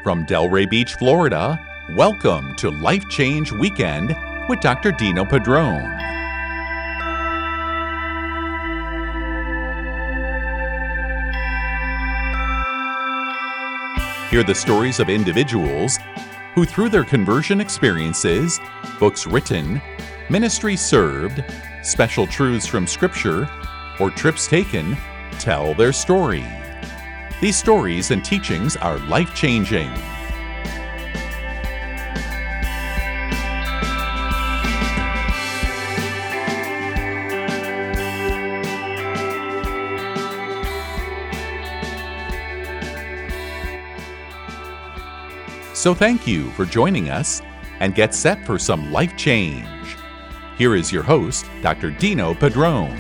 From Delray Beach, Florida, welcome to Life Change Weekend with Dr. Dino Padrone. Hear the stories of individuals who, through their conversion experiences, books written, ministries served, special truths from Scripture, or trips taken, tell their story. These stories and teachings are life-changing. So thank you for joining us and get set for some life change. Here is your host, Dr. Dino Padrone.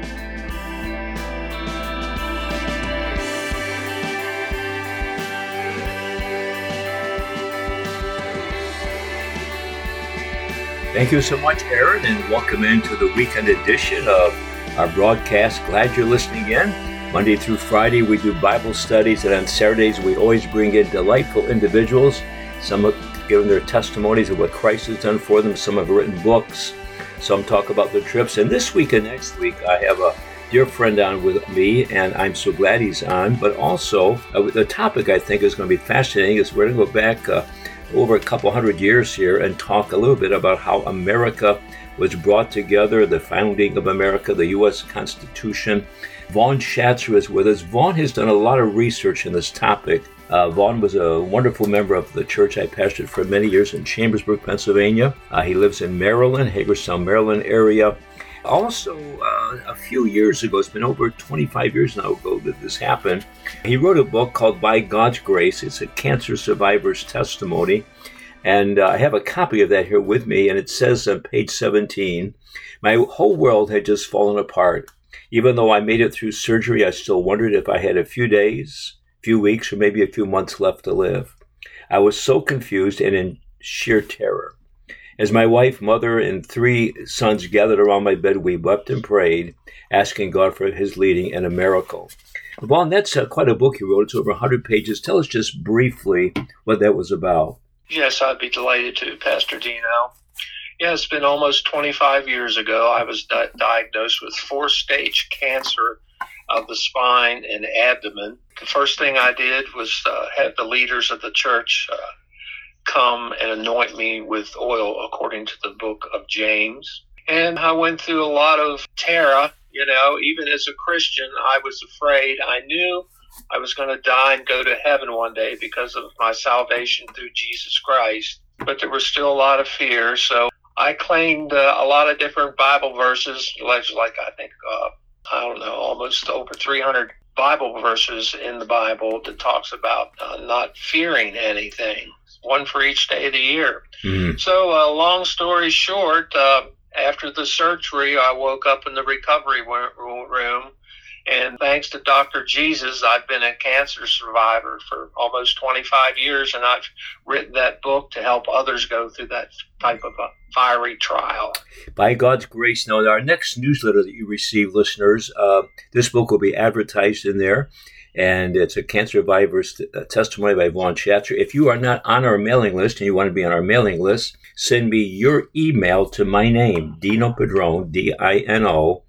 Thank you so much, Aaron, and welcome into the weekend edition of our broadcast. Glad you're listening in. Monday through Friday, we do Bible studies, and on Saturdays, we always bring in delightful individuals. Some have given their testimonies of what Christ has done for them. Some have written books. Some talk about their trips. And this week and next week, I have a dear friend on with me, and I'm so glad he's on. But also, the topic I think is going to be fascinating is we're going to go back over a couple hundred years here and talk a little bit about how America was brought together, the founding of America, the U.S. Constitution. Vaughn Schatzer is with us. Vaughn has done a lot of research in this topic. Vaughn was a wonderful member of the church I pastored for many years in Chambersburg, Pennsylvania. He lives in Maryland, Hagerstown, Maryland area. Also, a few years ago, it's been over 25 years now ago that this happened, he wrote a book called By God's Grace. It's a cancer survivor's testimony. And I have a copy of that here with me, and it says on page 17, "My whole world had just fallen apart. Even though I made it through surgery, I still wondered if I had a few days, few weeks, or maybe a few months left to live. I was so confused and in sheer terror. As my wife, mother, and 3 sons gathered around my bed, we wept and prayed, asking God for his leading and a miracle." Vaughn, that's quite a book you wrote. It's over 100 pages. Tell us just briefly what that was about. Yes, I'd be delighted to, Pastor Dino. Yeah, it's been almost 25 years ago. I was diagnosed with 4-stage cancer of the spine and abdomen. The first thing I did was have the leaders of the church come and anoint me with oil according to the book of James. And I went through a lot of terror. Even as a Christian, I was afraid. I knew I was going to die and go to heaven one day because of my salvation through Jesus Christ. But there was still a lot of fear. So I claimed a lot of different Bible verses, like I think, almost over 300 Bible verses in the Bible that talks about not fearing anything, one for each day of the year. Mm-hmm. So long story short, after the surgery, I woke up in the recovery room. And thanks to Dr. Jesus, I've been a cancer survivor for almost 25 years, and I've written that book to help others go through that type of a fiery trial. By God's grace. Now, our next newsletter that you receive, listeners, this book will be advertised in there, and it's a cancer survivor's testimony by Vaughn Schatzer. If you are not on our mailing list and you want to be on our mailing list, send me your email to my name, Dino Padrone, DINO,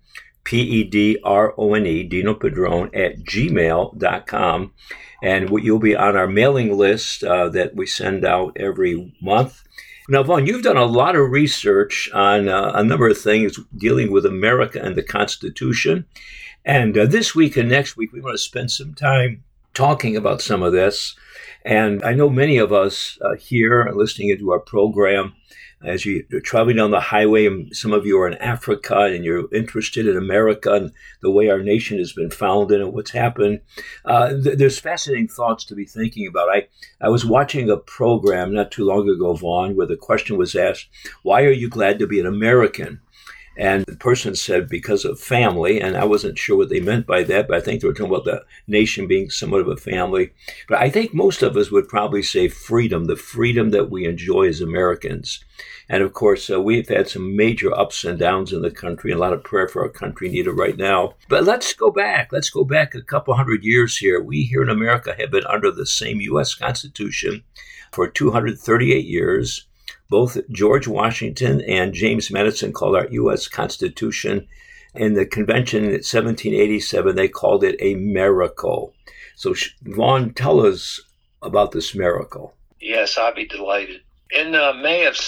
PEDRONE, Dino Padrone @gmail.com. And you'll be on our mailing list that we send out every month. Now, Vaughn, you've done a lot of research on a number of things dealing with America and the Constitution. And this week and next week, we want to spend some time talking about some of this. And I know many of us here are listening into our program as you're traveling down the highway, and some of you are in Africa and you're interested in America and the way our nation has been founded and what's happened. There's fascinating thoughts to be thinking about. I was watching a program not too long ago, Vaughn, where the question was asked, why are you glad to be an American? And the person said because of family, and I wasn't sure what they meant by that, but I think they were talking about the nation being somewhat of a family. But I think most of us would probably say freedom, the freedom that we enjoy as Americans. And of course, we've had some major ups and downs in the country, and a lot of prayer for our country needed right now. But let's go back. Let's go back a couple hundred years here. We here in America have been under the same U.S. Constitution for 238 years. Both George Washington and James Madison called our U.S. Constitution. In the convention in 1787, they called it a miracle. So, Vaughn, tell us about this miracle. Yes, I'd be delighted. In May of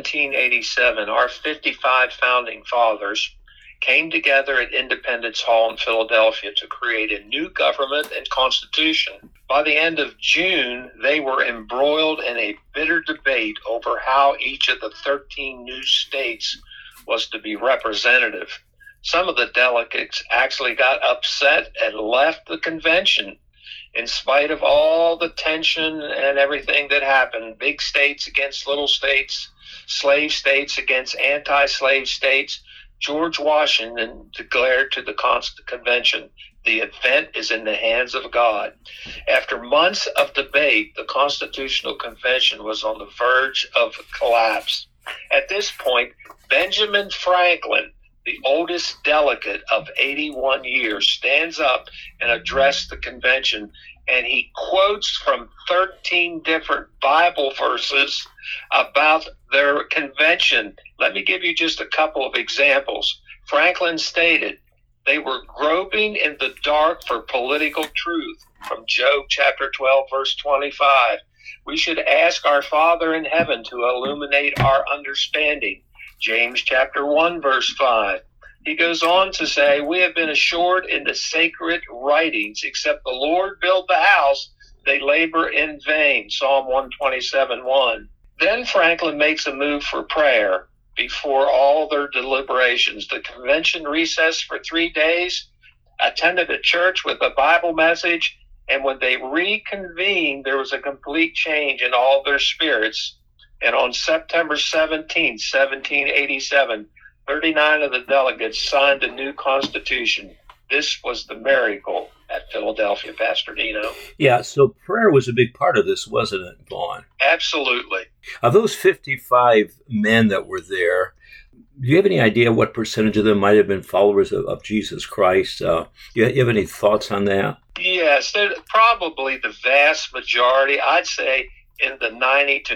1787, our 55 founding fathers came together at Independence Hall in Philadelphia to create a new government and constitution. By the end of June, they were embroiled in a bitter debate over how each of the 13 new states was to be representative. Some of the delegates actually got upset and left the convention in spite of all the tension and everything that happened. Big states against little states, slave states against anti-slave states. George Washington declared to the convention, "The event is in the hands of God." After months of debate, the Constitutional Convention was on the verge of collapse. At this point, Benjamin Franklin, the oldest delegate of 81 years, stands up and addressed the convention, and he quotes from 13 different Bible verses about their convention. Let me give you just a couple of examples. Franklin stated, "They were groping in the dark for political truth," from Job chapter 12, verse 25. "We should ask our Father in heaven to illuminate our understanding," James chapter 1, verse 5. He goes on to say, "We have been assured in the sacred writings, except the Lord build the house, they labor in vain," Psalm 127:1. Then Franklin makes a move for prayer before all their deliberations. The convention recessed for 3 days, attended a church with a Bible message, and when they reconvened, there was a complete change in all their spirits. And on September 17, 1787, 39 of the delegates signed a new constitution. This was the miracle at Philadelphia, Pastor Dino. Yeah, so prayer was a big part of this, wasn't it, Vaughn? Absolutely. Of those 55 men that were there, do you have any idea what percentage of them might have been followers of Jesus Christ? Do you have any thoughts on that? Yes, probably the vast majority, I'd say in the 90 to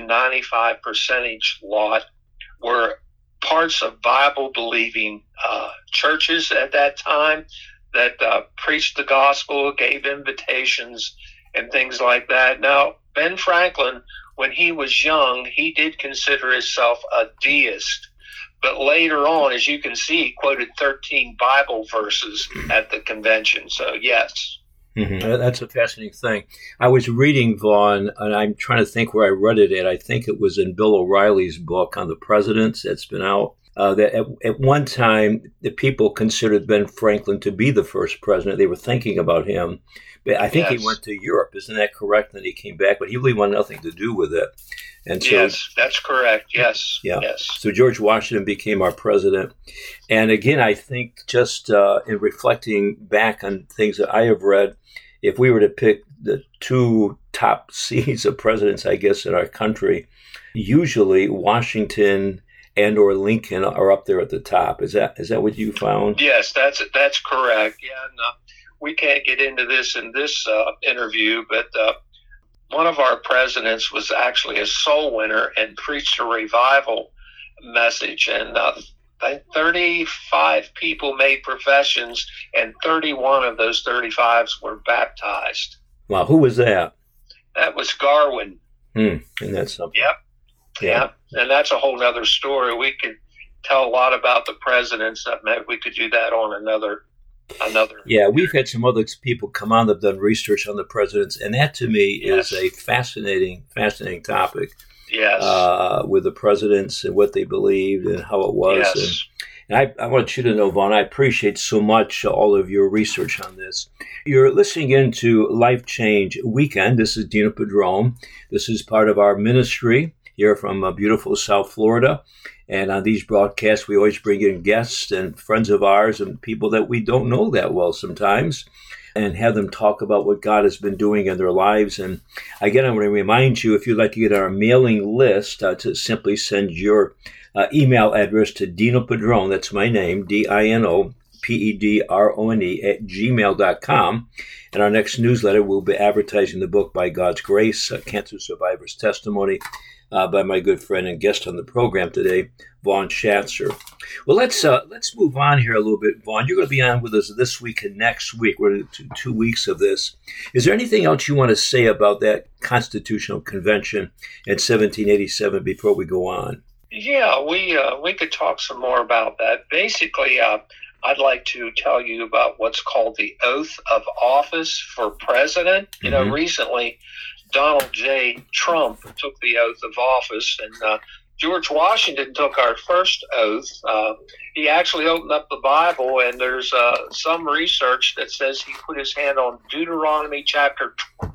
95% lot, were parts of Bible-believing churches at that time that preached the gospel, gave invitations, and things like that. Now, Ben Franklin, when he was young, he did consider himself a deist. But later on, as you can see, he quoted 13 Bible verses at the convention. So, yes. Mm-hmm. That's a fascinating thing. I was reading, Vaughn, and I'm trying to think where I read it at. I think it was in Bill O'Reilly's book on the presidents that's been out. That at one time, the people considered Ben Franklin to be the first president. They were thinking about him. But I think he went to Europe. Isn't that correct? And he came back, but he really wanted nothing to do with it. And so, yes, that's correct. Yes. Yeah. Yes. So George Washington became our president. And again, I think just in reflecting back on things that I have read, if we were to pick the two top seeds of presidents, I guess, in our country, usually Washington and or Lincoln are up there at the top. Is that what you found? Yes, that's correct. Yeah, and, we can't get into this in this interview, but one of our presidents was actually a soul winner and preached a revival message, and 35 people made professions, and 31 of those 35s were baptized. Wow, who was that? That was Garwin. And that's something. Yep. Yeah. And that's a whole other story. We could tell a lot about the presidents. Maybe we could do that on another. Yeah, we've had some other people come on that have done research on the presidents, and that to me is a fascinating topic. Yes. With the presidents and what they believed and how it was. Yes. And I want you to know, Vaughn, I appreciate so much all of your research on this. You're listening into Life Change Weekend. This is Dino Padrone. This is part of our ministry here from beautiful South Florida. And on these broadcasts, we always bring in guests and friends of ours and people that we don't know that well sometimes, and have them talk about what God has been doing in their lives. And again, I want to remind you, if you'd like to get our mailing list, to simply send your email address to Dino Padrone, that's my name, DinoPedrone @gmail.com. And our next newsletter will be advertising the book By God's Grace, Cancer Survivor's Testimony, by my good friend and guest on the program today, Vaughn Schatzer. Well, let's move on here a little bit, Vaughn. You're going to be on with us this week and next week. We're going to do 2 weeks of this. Is there anything else you want to say about that Constitutional Convention in 1787 before we go on? Yeah, we could talk some more about that. Basically, I'd like to tell you about what's called the oath of office for president. You know, recently Donald J. Trump took the oath of office, and George Washington took our first oath. He actually opened up the Bible, and there's some research that says he put his hand on Deuteronomy chapter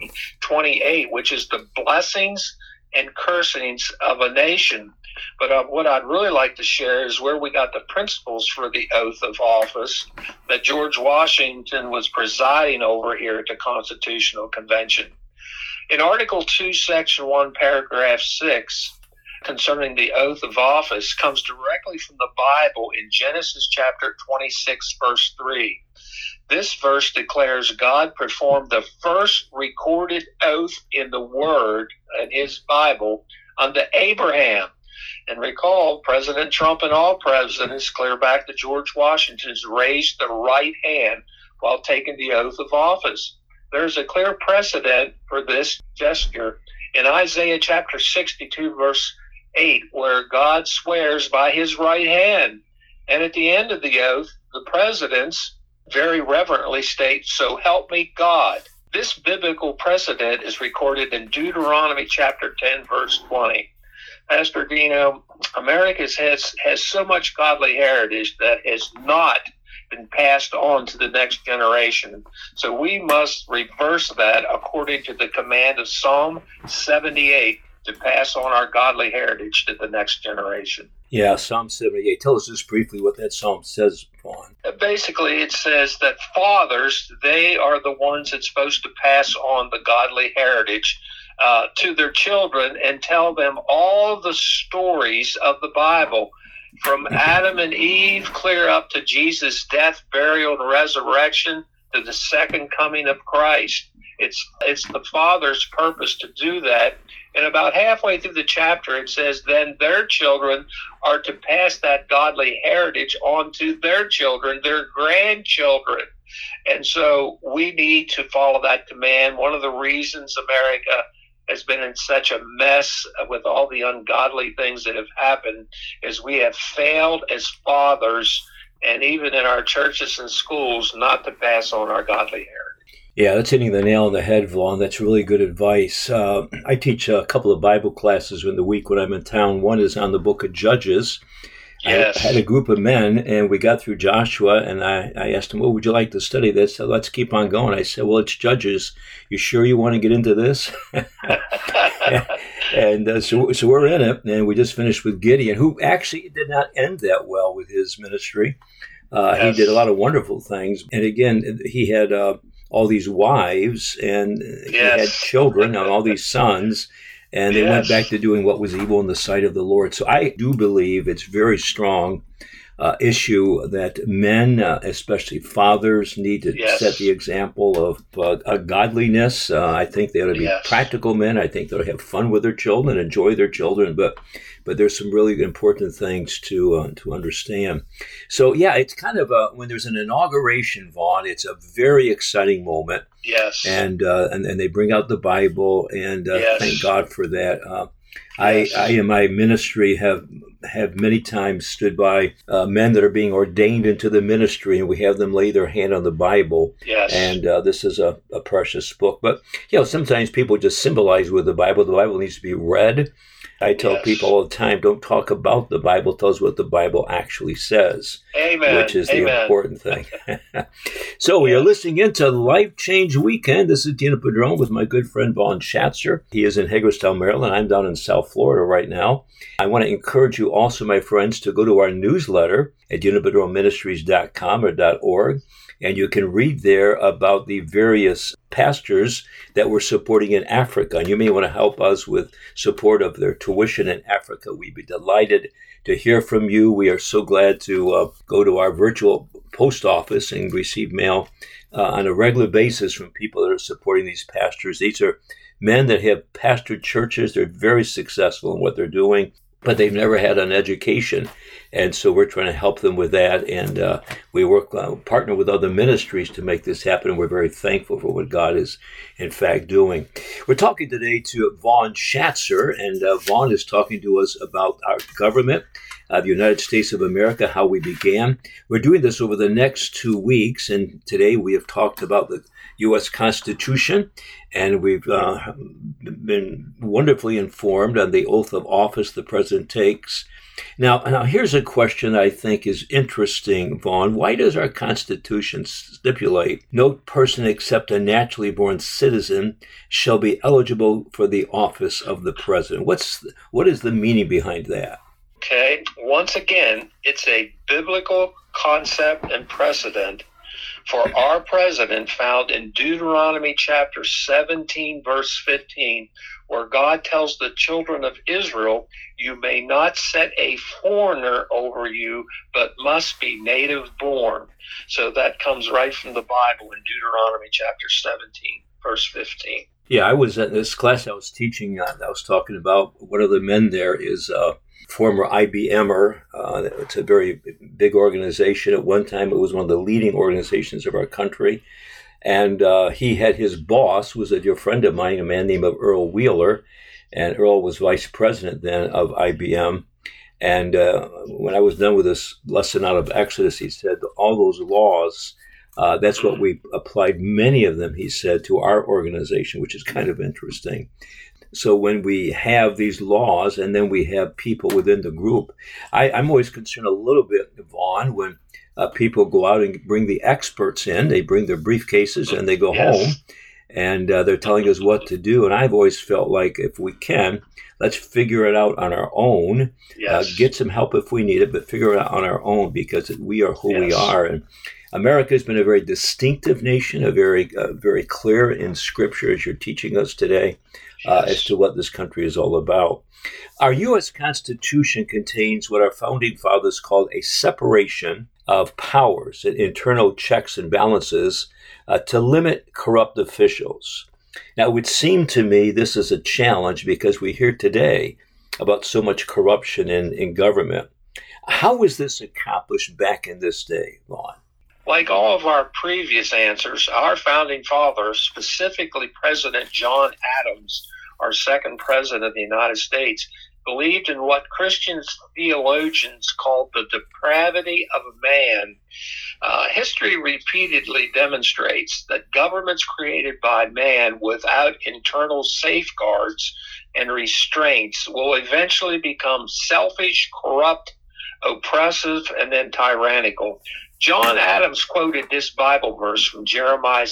28, which is the blessings and cursings of a nation. But what I'd really like to share is where we got the principles for the oath of office that George Washington was presiding over here at the Constitutional Convention. In Article 2, Section 1, Paragraph 6, concerning the oath of office, comes directly from the Bible in Genesis chapter 26, verse 3. This verse declares God performed the first recorded oath in the Word, in his Bible, unto Abraham. And recall, President Trump and all presidents, clear back to George Washington's, raised the right hand while taking the oath of office. There's a clear precedent for this gesture in Isaiah chapter 62, verse 8, where God swears by his right hand. And at the end of the oath, the presidents very reverently state, "So help me God." This biblical precedent is recorded in Deuteronomy chapter 10, verse 20. Pastor Dino, America has so much godly heritage that has not been passed on to the next generation. So we must reverse that according to the command of Psalm 78 to pass on our godly heritage to the next generation. Yeah, Psalm 78. Tell us just briefly what that psalm says, Vaughn. Basically, it says that fathers, they are the ones that's supposed to pass on the godly heritage to their children and tell them all the stories of the Bible, from Adam and Eve clear up to Jesus' death, burial, and resurrection to the second coming of Christ. It's the Father's purpose to do that. And about halfway through the chapter, it says, then their children are to pass that godly heritage on to their children, their grandchildren. And so we need to follow that command. One of the reasons America has been in such a mess with all the ungodly things that have happened is we have failed as fathers, and even in our churches and schools, not to pass on our godly heritage. Yeah, that's hitting the nail on the head, Vaughn. That's really good advice. I teach a couple of Bible classes in the week when I'm in town. One is on the book of Judges. Yes. I had a group of men, and we got through Joshua, and I asked them, well, would you like to study this? So let's keep on going. I said, well, it's Judges. You sure you want to get into this? and so we're in it, and we just finished with Gideon, who actually did not end that well with his ministry. Yes. He did a lot of wonderful things. And again, he had all these wives, and he had children, and all these sons. And they went back to doing what was evil in the sight of the Lord. So I do believe it's very strong issue that men, especially fathers, need to set the example of godliness. I think they ought to be practical men. I think they ought to have fun with their children, enjoy their children. But there's some really important things to understand. So, yeah, it's kind of when there's an inauguration, Vaughn, it's a very exciting moment. Yes. And they bring out the Bible, and thank God for that. I in my ministry have many times stood by men that are being ordained into the ministry, and we have them lay their hand on the Bible. Yes. And this is a precious book. But, sometimes people just symbolize with the Bible. The Bible needs to be read. I tell people all the time, don't talk about the Bible, tell us what the Bible actually says. Amen. Which is the important thing. So we are listening into Life Change Weekend. This is Dino Padron with my good friend Vaughn Schatzer. He is in Hagerstown, Maryland. I'm down in South Florida right now. I want to encourage you also, my friends, to go to our newsletter at dinopadronministries.com or .org. And you can read there about the various pastors that we're supporting in Africa. And you may want to help us with support of their tuition in Africa. We'd be delighted to hear from you. We are so glad to go to our virtual post office and receive mail on a regular basis from people that are supporting these pastors. These are men that have pastored churches. They're very successful in what they're doing, but they've never had an education. And so we're trying to help them with that. And we partner with other ministries to make this happen. And we're very thankful for what God is, in fact, doing. We're talking today to Vaughn Schatzer, and Vaughn is talking to us about our government, the United States of America, how we began. We're doing this over the next 2 weeks. And today we have talked about the U.S. Constitution, and we've been wonderfully informed on the oath of office the president takes. Now, here's a question I think is interesting, Vaughn. Why does our Constitution stipulate no person except a naturally born citizen shall be eligible for the office of the president? What is the meaning behind that? Okay, once again, it's a biblical concept and precedent for our president found in Deuteronomy chapter 17, verse 15, where God tells the children of Israel, you may not set a foreigner over you, but must be native born. So that comes right from the Bible in Deuteronomy chapter 17, verse 15. Yeah, I was at this class I was teaching, I was talking about one of the men there is former IBMer. It's a very big organization. At one time, it was one of the leading organizations of our country. And he had his boss, was a dear friend of mine, a man named Earl Wheeler. And Earl was vice president then of IBM. And when I was done with this lesson out of Exodus, he said, all those laws, that's what we applied, many of them, he said, to our organization, which is kind of interesting. So when we have these laws and then we have people within the group, I'm always concerned a little bit, Vaughn, when people go out and bring the experts in, they bring their briefcases and they go home and they're telling us what to do. And I've always felt like if we can, let's figure it out on our own, get some help if we need it, but figure it out on our own because we are who we are. And America has been a very distinctive nation, a very clear in Scripture, as you're teaching us today, as to what this country is all about. Our U.S. Constitution contains what our founding fathers called a separation of powers, internal checks and balances to limit corrupt officials. Now, it would seem to me this is a challenge because we hear today about so much corruption in government. How was this accomplished back in this day, Vaughn? Like all of our previous answers, our founding fathers, specifically President John Adams, our second president of the United States, believed in what Christian theologians called the depravity of man. History repeatedly demonstrates that governments created by man without internal safeguards and restraints will eventually become selfish, corrupt, oppressive, and then tyrannical. John Adams quoted this Bible verse from Jeremiah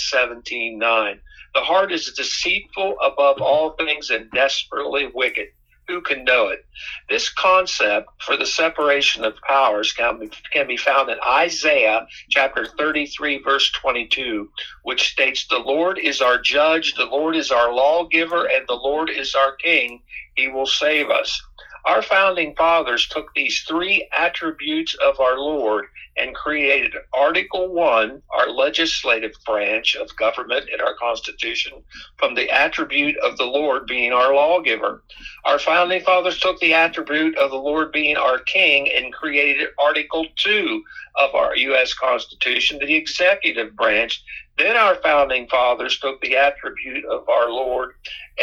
17:9. The heart is deceitful above all things and desperately wicked. Who can know it? This concept for the separation of powers can be found in Isaiah chapter 33, verse 22, which states, the Lord is our judge, the Lord is our lawgiver, and the Lord is our king. He will save us. Our founding fathers took these three attributes of our Lord and created Article 1, our legislative branch of government in our Constitution, from the attribute of the Lord being our lawgiver. Our founding fathers took the attribute of the Lord being our king and created Article 2 of our U.S. Constitution, the executive branch. Then our founding fathers took the attribute of our Lord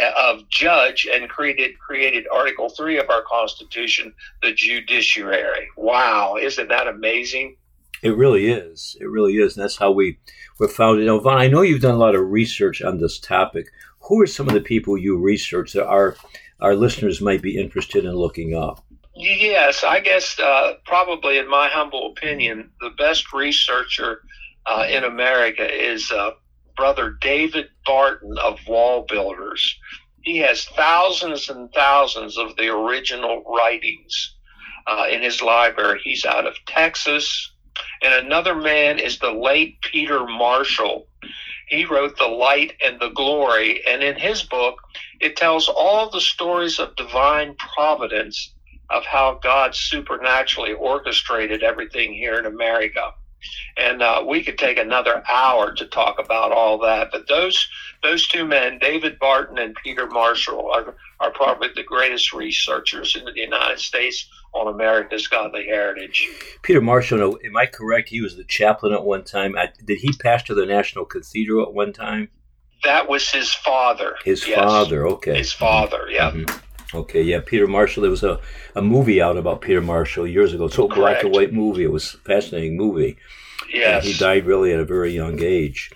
of judge and created Article 3 of our Constitution, the judiciary. Wow, isn't that amazing? It really is. It really is. And that's how we were founded. Now, Vaughn, I know you've done a lot of research on this topic. Who are some of the people you research that are our listeners might be interested in looking up? Yes, I guess probably, in my humble opinion, the best researcher in America is Brother David Barton of Wall Builders. He has thousands and thousands of the original writings in his library. He's out of Texas. And another man is the late Peter Marshall. He wrote The Light and the Glory, and in his book, it tells all the stories of divine providence of how God supernaturally orchestrated everything here in America. And we could take another hour to talk about all that. But those two men, David Barton and Peter Marshall, are probably the greatest researchers in the United States on America's godly heritage. Peter Marshall, am I correct? He was the chaplain at one time. Did he pastor the National Cathedral at one time? That was his father. His father, okay. His father, yeah. Mm-hmm. Okay, yeah, Peter Marshall. There was a movie out about Peter Marshall years ago. It's a black and white movie. It was a fascinating movie. Yes. And he died really at a very young age.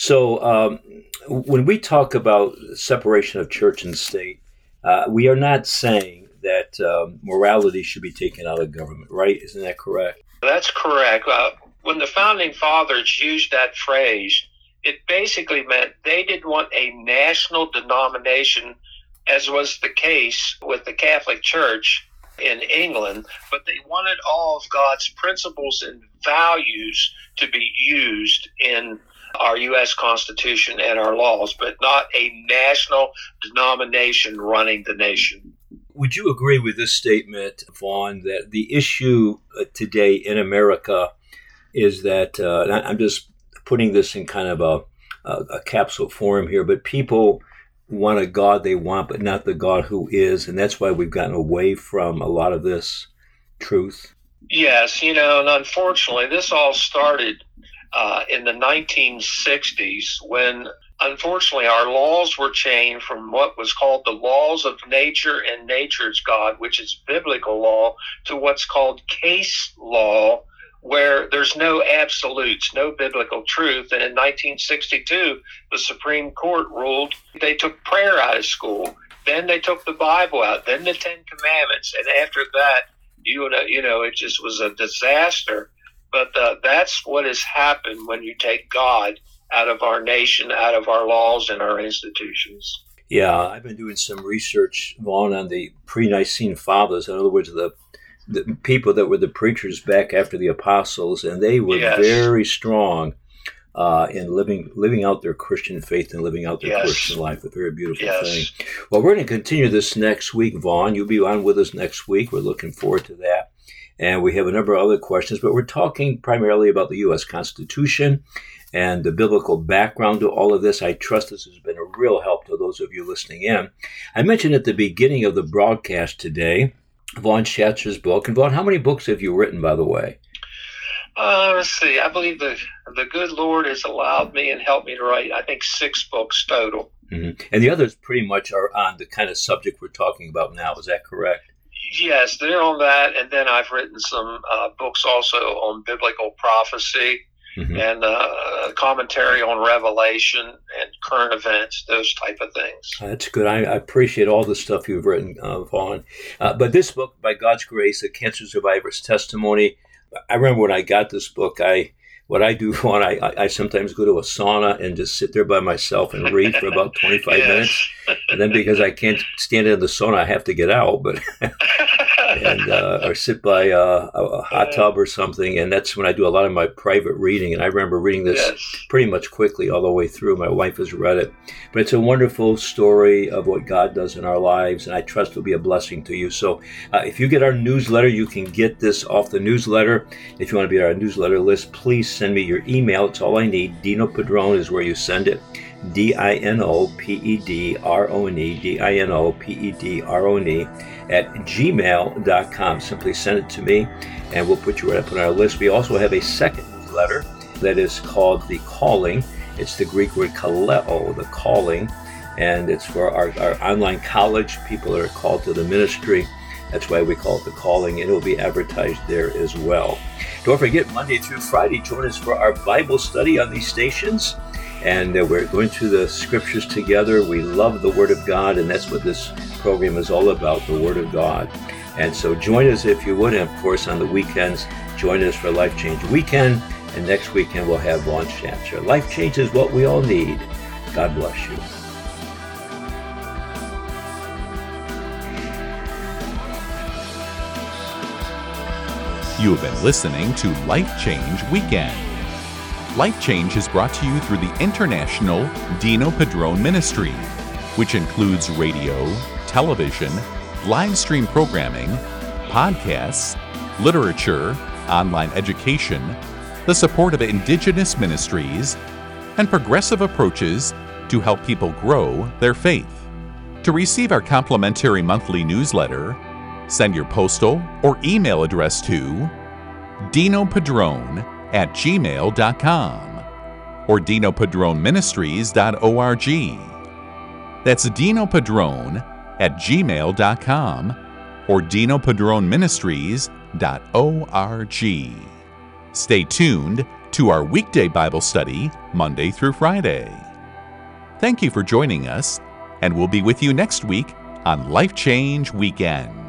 So when we talk about separation of church and state, we are not saying that morality should be taken out of government, right? Isn't that correct? That's correct. When the Founding Fathers used that phrase, it basically meant they didn't want a national denomination, as was the case with the Catholic Church in England, but they wanted all of God's principles and values to be used in our U.S. Constitution and our laws, but not a national denomination running the nation. Would you agree with this statement, Vaughn, that the issue today in America is that, and I'm just putting this in kind of a capsule form here, but people want a God they want, but not the God who is, and that's why we've gotten away from a lot of this truth? Yes, and unfortunately, this all started in the 1960s when, unfortunately, our laws were changed from what was called the laws of nature and nature's God, which is biblical law, to what's called case law, where there's no absolutes, no biblical truth. And in 1962, the Supreme Court ruled they took prayer out of school. Then they took the Bible out. Then the Ten Commandments. And after that, it just was a disaster. But that's what has happened when you take God out of our nation, out of our laws and our institutions. Yeah, I've been doing some research, Vaughn, on the pre-Nicene fathers. In other words, the people that were the preachers back after the apostles, and they were very strong in living out their Christian faith and living out their Christian life. A very beautiful thing. Well, we're going to continue this next week, Vaughn. You'll be on with us next week. We're looking forward to that. And we have a number of other questions, but we're talking primarily about the U.S. Constitution and the biblical background to all of this. I trust this has been a real help to those of you listening in. I mentioned at the beginning of the broadcast today, Vaughn Schatzer's book. And Vaughn, how many books have you written, by the way? Let's see. I believe the good Lord has allowed me and helped me to write, I think, 6 books total. Mm-hmm. And the others pretty much are on the kind of subject we're talking about now. Is that correct? Yes, they're on that. And then I've written some books also on biblical prophecy and commentary on Revelation and current events, those type of things. That's good. I appreciate all the stuff you've written, Vaughn. But this book, By God's Grace, A Cancer Survivor's Testimony, I remember when I got this book, what I do, Vaughn, I sometimes go to a sauna and just sit there by myself and read for about 25 minutes. And then because I can't stand in the sauna, I have to get out, or sit by a hot tub or something. And that's when I do a lot of my private reading. And I remember reading this pretty much quickly all the way through. My wife has read it. But it's a wonderful story of what God does in our lives. And I trust it'll be a blessing to you. So if you get our newsletter, you can get this off the newsletter. If you want to be on our newsletter list, please send me your email. It's all I need. Dino Padrone is where you send it. DinoPedrone, @gmail.com. Simply send it to me, and we'll put you right up on our list. We also have a second newsletter that is called The Calling. It's the Greek word kaleo, the calling, and it's for our online college, people that are called to the ministry. That's why we call it The Calling, and it will be advertised there as well. Don't forget, Monday through Friday, join us for our Bible study on these stations. And we're going through the scriptures together. We love the Word of God, and that's what this program is all about the Word of God. And so join us if you would. And of course, on the weekends, join us for Life Change Weekend. And next weekend, we'll have Launch Chapter. Life change is what we all need. God bless you. You have been listening to Life Change Weekend. Life Change is brought to you through the International Dino Padrone Ministry, which includes radio, television, live stream programming, podcasts, literature, online education, the support of indigenous ministries, and progressive approaches to help people grow their faith. To receive our complimentary monthly newsletter, send your postal or email address to dinopadrone@gmail.com or dinopadroneministries.org. That's dinopadrone@gmail.com or dinopadroneministries.org. Stay tuned to our weekday Bible study Monday through Friday. Thank you for joining us, and we'll be with you next week on Life Change Weekend.